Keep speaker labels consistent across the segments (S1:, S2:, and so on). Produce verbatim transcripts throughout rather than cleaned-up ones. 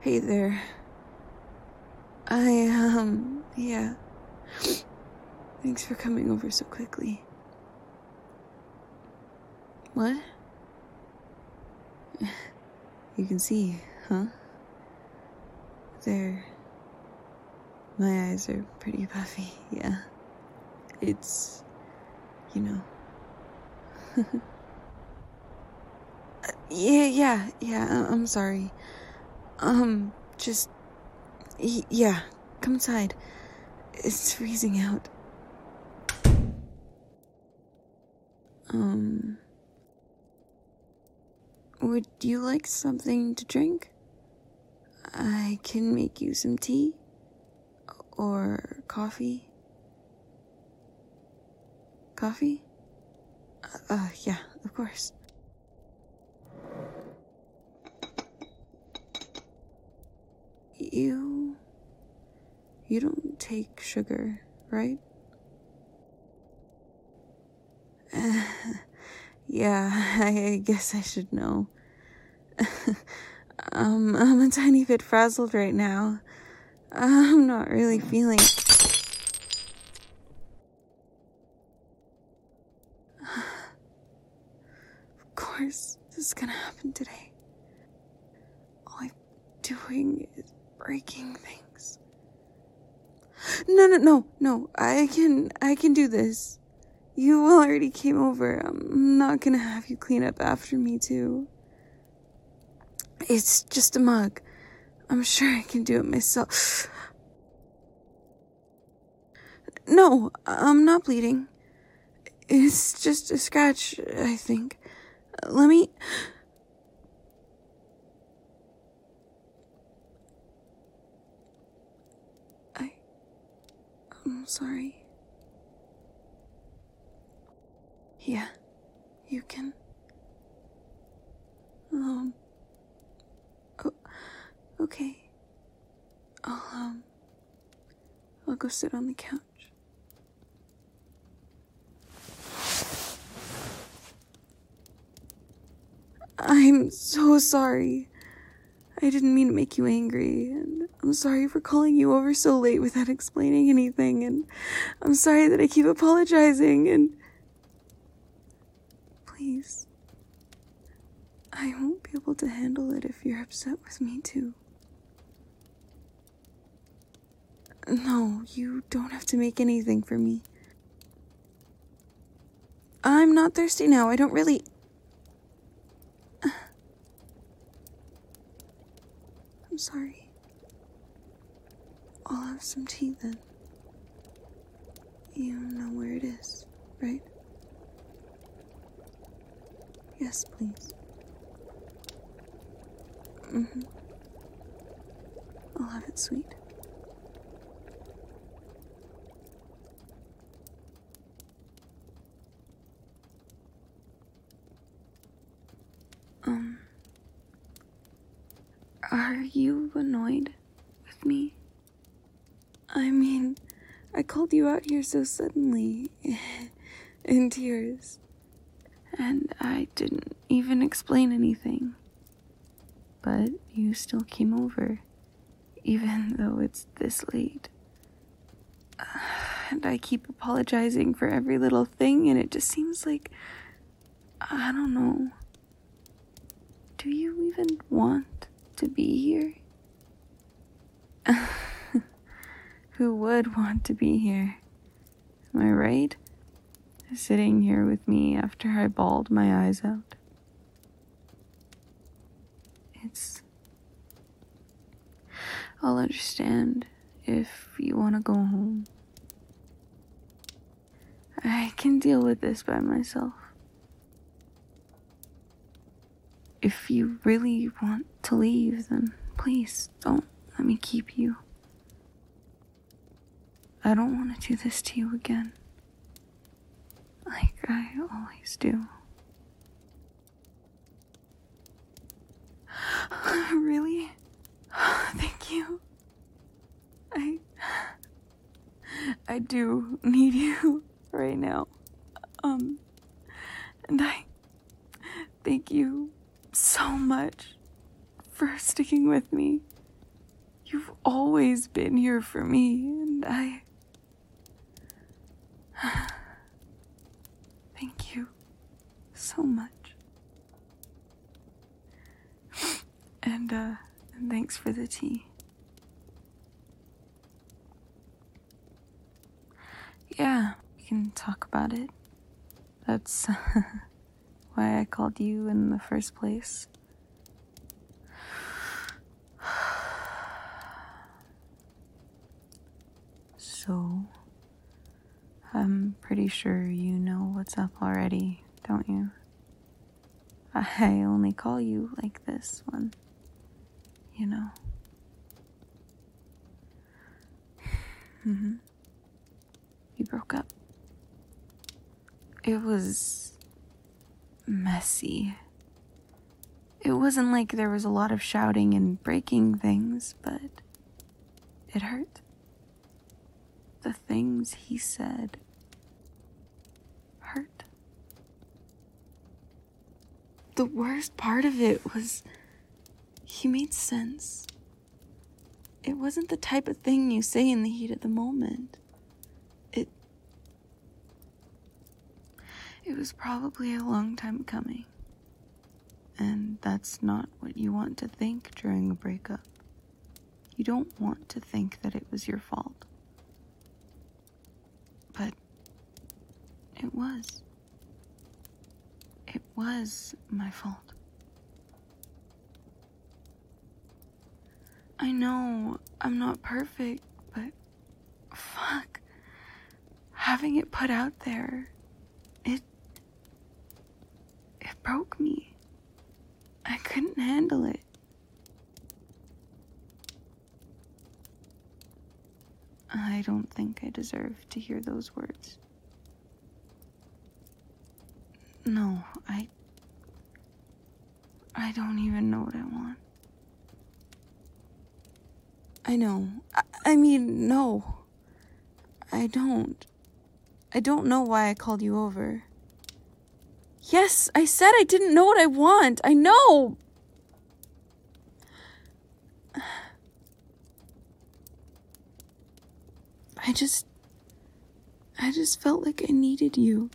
S1: Hey there. I, um, yeah. Thanks for coming over so quickly. What? You can see, huh? There. My eyes are pretty puffy, yeah. It's, you know. uh, yeah, yeah, yeah, I- I'm sorry. Um, just, y- yeah, come inside. It's freezing out. Um, would you like something to drink? I can make you some tea. Or coffee. Coffee? Uh, uh yeah, of course. You... You don't take sugar, right? Uh, yeah, I guess I should know. um, I'm a tiny bit frazzled right now. I'm not really feeling... Of course, this is gonna happen today. All I'm doing is breaking things. No, no, no, no, I can, I can do this. You already came over. I'm not gonna have you clean up after me, too. It's just a mug. I'm sure I can do it myself. No, I'm not bleeding. It's just a scratch, I think. Let me... I... I'm sorry. Yeah, you can. Um... Oh, okay. I'll, um... I'll go sit on the couch. I'm so sorry. I didn't mean to make you angry, and I'm sorry for calling you over so late without explaining anything, and I'm sorry that I keep apologizing, and... Please. I won't be able to handle it if you're upset with me, too. No, you don't have to make anything for me. I'm not thirsty now, I don't really... I'm sorry. I'll have some tea then. You know where it is, right? Yes, please. Mm-hmm. I'll have it sweet. Um... Are you annoyed with me? I mean, I called you out here so suddenly, in tears, and I didn't even explain anything. But you still came over, even though it's this late. Uh, and I keep apologizing for every little thing, and it just seems like, I don't know. Do you even want to be here? Who would want to be here? Am I right? Sitting here with me after I bawled my eyes out. It's... I'll understand if you want to go home. I can deal with this by myself. If you really want to leave, then please don't let me keep you. I don't want to do this to you again. Like I always do. Really? Thank you. I... I do need you right now. Um... And I... Thank you so much for sticking with me You've always been here for me, and I... Thank you so much. And, uh, and thanks for the tea. Yeah, we can talk about it. That's why I called you in the first place. So, I'm pretty sure you know what's up already, don't you? I only call you like this when, you know. Mm-hmm. We broke up. It was messy. It wasn't like there was a lot of shouting and breaking things, but it hurt. The things he said hurt. The worst part of it was he made sense. It wasn't the type of thing you say in the heat of the moment. It It was probably a long time coming. And that's not what you want to think during a breakup. You don't want to think that it was your fault. But it was. It was my fault. I know I'm not perfect, but fuck. Having it put out there, it it broke me. I couldn't handle it. I don't think I deserve to hear those words. No, I... I don't even know what I want. I know. I, I mean, no. I don't. I don't know why I called you over. Yes, I said I didn't know what I want. I know. I just... I just felt like I needed you.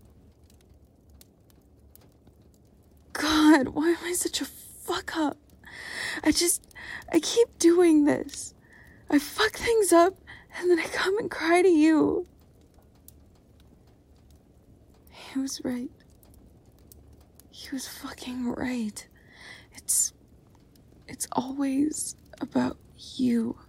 S1: God, why am I such a fuck up? I just... I keep doing this. I fuck things up, and then I come and cry to you. He was right. He was fucking right. It's... It's always about you.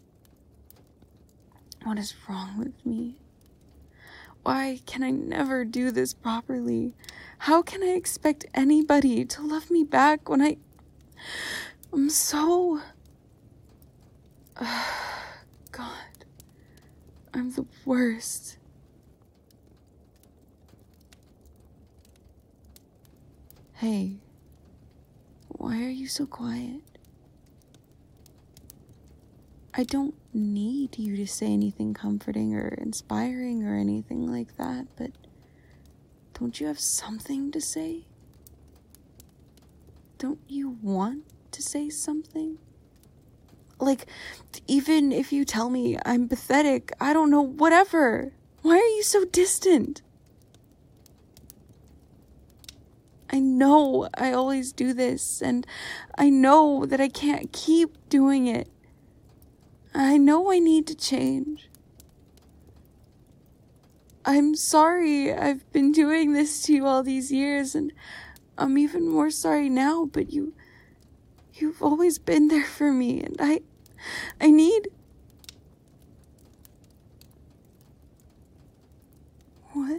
S1: What is wrong with me? Why can I never do this properly? How can I expect anybody to love me back when I... I'm so... Uh, God. I'm the worst. Hey. Why are you so quiet? I don't need you to say anything comforting or inspiring or anything like that, but don't you have something to say? Don't you want to say something? Like, even if you tell me I'm pathetic, I don't know, whatever. Why are you so distant? I know I always do this, and I know that I can't keep doing it. I know I need to change. I'm sorry I've been doing this to you all these years, and I'm even more sorry now, but you, you've always been there for me, and I, I need... What?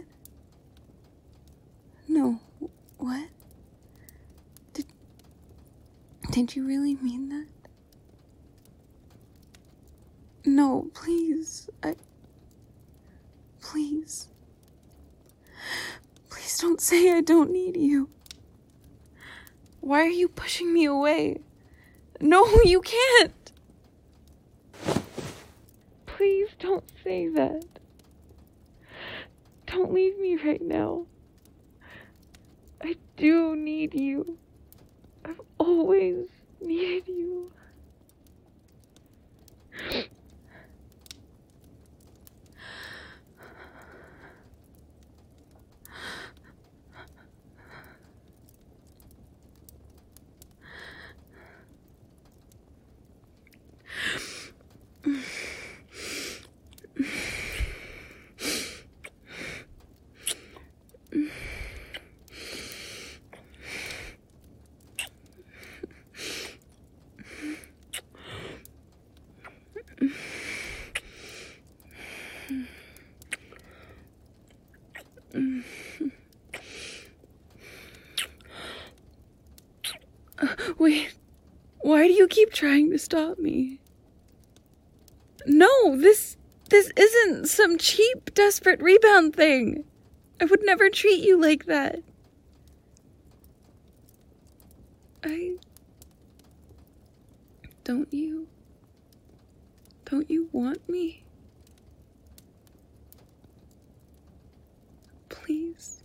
S1: No, what? Did, did you really mean that? No, please, I... Please. Please don't say I don't need you. Why are you pushing me away? No, you can't. Please don't say that. Don't leave me right now. I do need you. I've always needed you. Wait, why do you keep trying to stop me? No, this, this isn't some cheap, desperate rebound thing. I would never treat you like that. I... Don't you... Don't you want me? Please.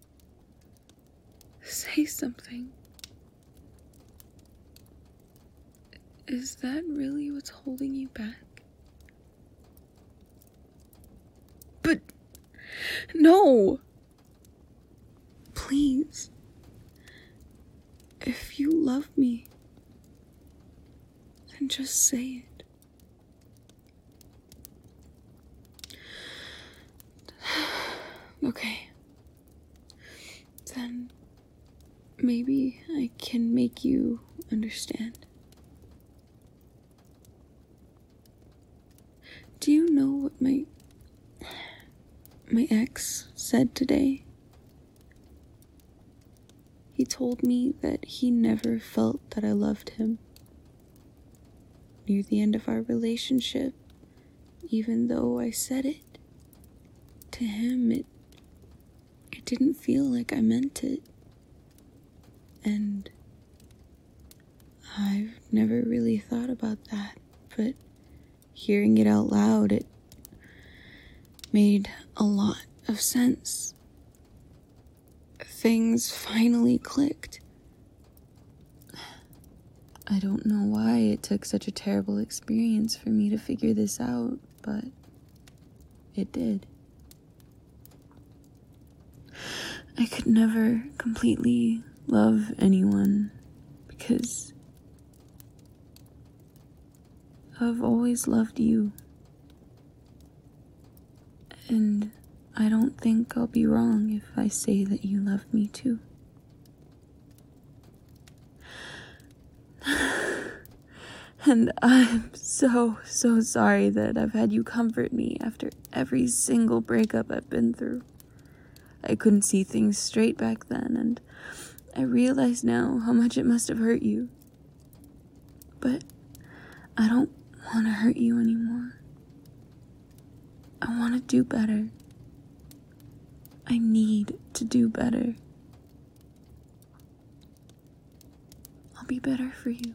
S1: Say something. Is that really what's holding you back? But... No! Please. If you love me, then just say it. Okay. Then maybe I can make you understand. Do you know what my my ex said today? He told me that he never felt that I loved him. Near the end of our relationship, even though I said it, to him it it didn't feel like I meant it. And I've never really thought about that, but hearing it out loud, it made a lot of sense. Things finally clicked. I don't know why it took such a terrible experience for me to figure this out, but it did. I could never completely love anyone because I've always loved you. And I don't think I'll be wrong if I say that you love me too. And I'm so, so sorry that I've had you comfort me after every single breakup I've been through. I couldn't see things straight back then, and I realize now how much it must have hurt you. But I don't want to hurt you anymore. I want to do better. I need to do better. I'll be better for you.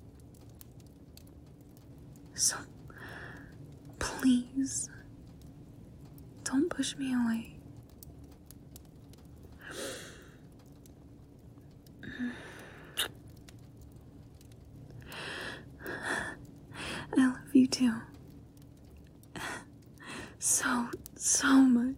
S1: So, please, don't push me away. I love you too. So, so much.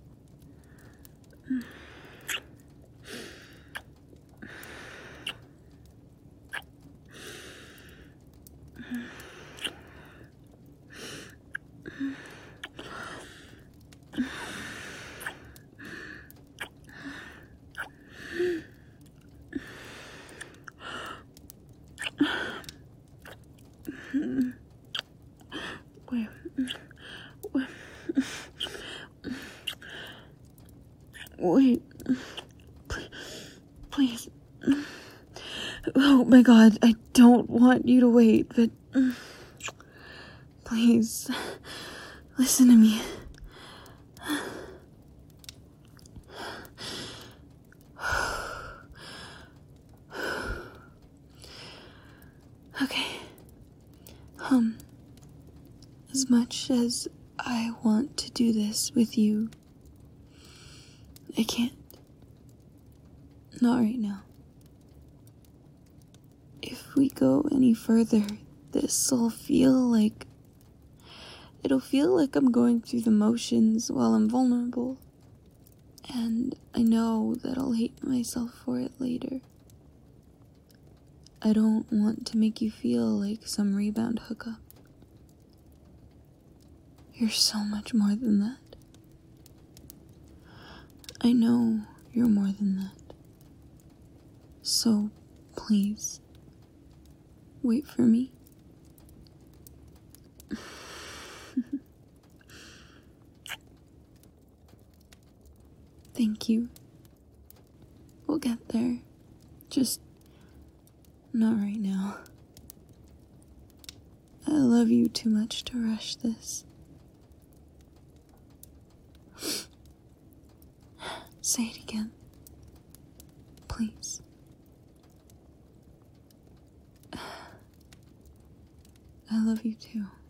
S1: Wait, wait, wait, please, oh my God, I don't want you to wait, but please, listen to me. Okay, um, as much as I want to do this with you, I can't. Not right now. If we go any further, this'll feel like... It'll feel like I'm going through the motions while I'm vulnerable. And I know that I'll hate myself for it later. I don't want to make you feel like some rebound hookup. You're so much more than that. I know you're more than that. So, please, wait for me. Thank you. We'll get there. Just not right now. I love you too much to rush this. Say it again. Please. I love you too.